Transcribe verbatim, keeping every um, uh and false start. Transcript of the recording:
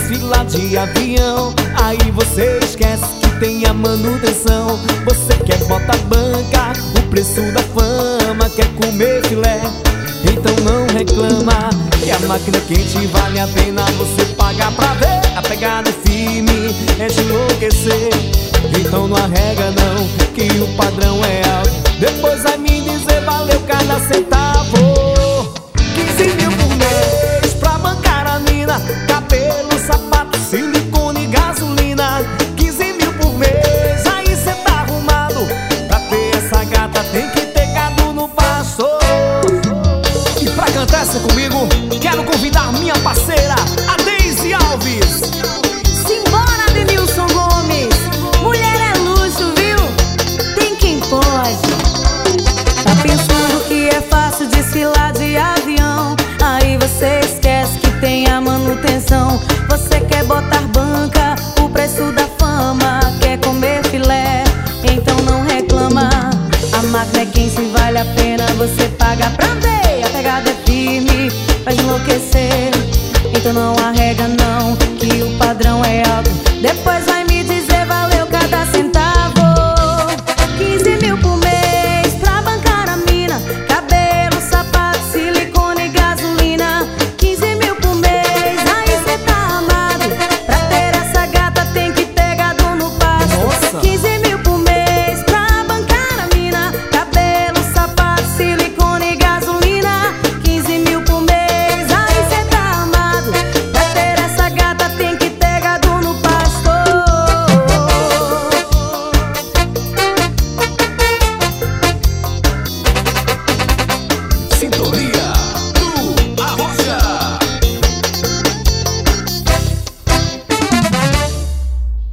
fila de avião. Aí você esquece que tem a manutenção. Você quer botar banca, o preço da fama, quer comer filé, então não reclama, que a máquina quente vale a pena você pagar pra ver. A pegada firme é de enlouquecer, então não arrega não, que o padrão é alto. Depois vai me dizer valeu cada centavo. Quinze mil por mês pra bancar a mina, cabelo, sapato, silicone e gasolina. Quinze mil por mês, aí cê tá arrumado. Pra ter essa gata tem que ter gado no pasto. E pra cantar essa comigo, quero convidar minha parceira, a Deise Alves. Simbora, Denilson Gomes. Mulher é luxo, viu? Tem quem pode. Tá pensando que é fácil desfilar de avião? Aí você esquece que tem a manutenção. Você quer botar banca, o preço da fama, quer comer filé, então não reclama. A máquina é quente, vale a pena você pagar pra ver. A pegada é firme, faz enlouquecer, então não arrega não, que o padrão é alto. Depois